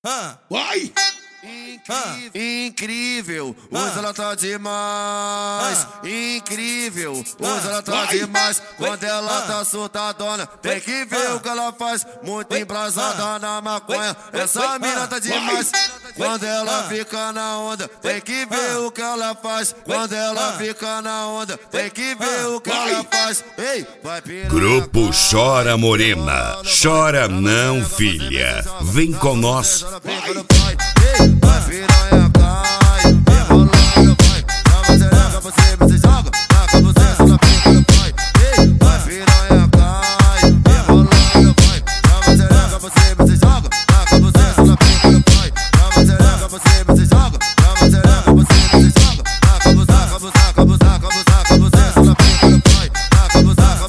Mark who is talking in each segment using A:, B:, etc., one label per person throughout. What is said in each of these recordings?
A: Vai!
B: Incrível, hoje ela tá demais. Incrível, hoje ela tá demais. Quando ela tá soltadona, tem que ver o que ela faz. Muito embrasada na maconha, essa mina tá demais. Quando ela fica na onda, tem que ver o que ela faz. Quando ela fica na onda, tem que ver o que ela faz. Ei, vai pirar.
C: Grupo Chora Morena, chora não, filha. Vem com nós.
B: Vai piranha, cai, rebolando, vai. Dá uma xereca, você joga. Taca você só na pica do pai. Vai piranha, cai, rebolando, vai. Dá uma xereca, você joga. Taca você só na pica do pai. Dá uma xereca, você joga. Dá uma xereca, você joga. Taca você só na pica do pai. Taca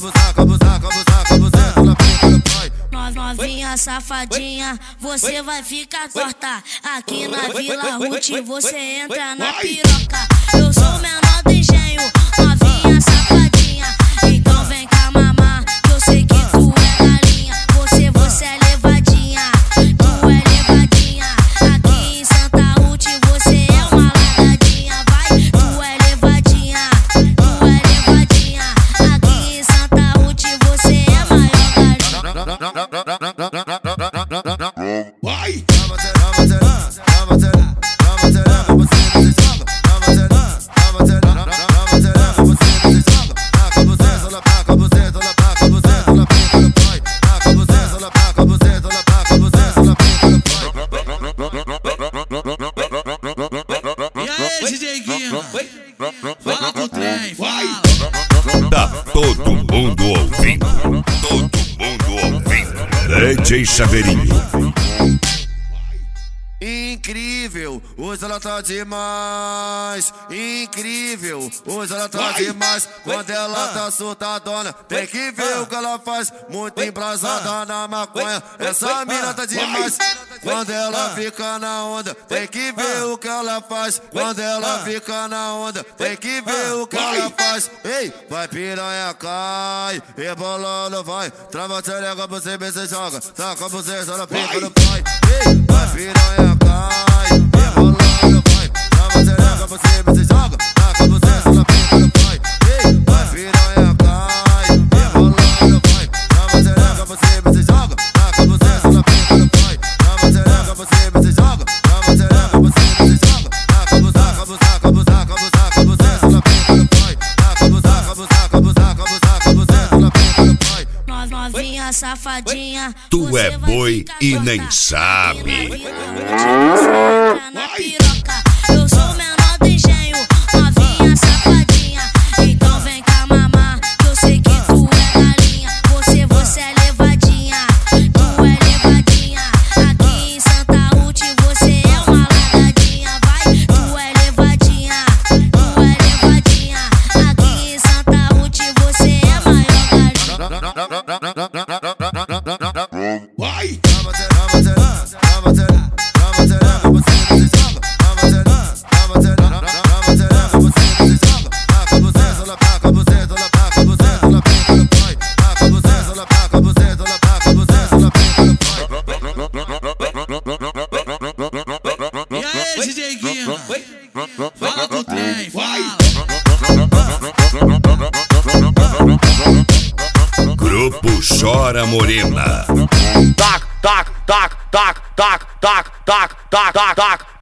B: você só na pica do pai.
D: Novinha safadinha, você vai ficar torta. Aqui na Vila Ruth você entra na piroca. Eu sou o menor do engenho, novinha safadinha. Então vem cá mamar, que eu sei que tu é galinha. Você é levadinha, tu é levadinha. Aqui em Santa Ruth você é uma ladradinha. Vai, tu é levadinha, tu é levadinha. Aqui em Santa Ruth você é a maior galinha.
A: Vai!
E: E aí, DJ Guima? Fala com o trem, fala.
C: Tá todo mundo ouvindo, todo mundo ouvindo. DJ Chaveirinho.
B: Incrível, hoje ela tá demais. Incrível, hoje ela tá demais. Quando ela tá soltadona, tem que ver o que ela faz. Muito embrasada na maconha, essa mina tá demais. Quando ela fica na onda, tem que ver o que ela faz. Quando ela fica na onda, tem que ver o que ela faz. Ei, vai piranha, cai, rebolando, vai. Trava a xereca, você joga. Taca você só na pica do pai. Ei, vai piranha, cai, rebolando, vai. Trava a xereca, você joga. Taca você só na pica do pai. Ei, vai piranha, cai, rebolando, vai. Trava a xereca, você joga. Taca você só na pica do pai. Trava a xereca, você joga. Trava a xereca, você joga. Taca você só na pica do pai. Taca você só na pica do pai.
D: Novinha safadinha,
C: Tu é boi e nem sabe.
D: Na piroca. Eu sou o menor do engenho, novinha safadinha. Então vem cá mamar, que eu sei que tu é galinha. Você é levadinha, tu é levadinha. Aqui em Santa Ruth você é uma ladradinha. Vai, tu é levadinha, tu é levadinha. Aqui em Santa Ruth você é a maior galinha.
A: Vai!
E: E aí, DJ Guima? Fala com o trem, fala.
C: Grupo Chora Morena.
B: Tac, tac, tac, tac, tac, tac, tac, tac, tac, tac.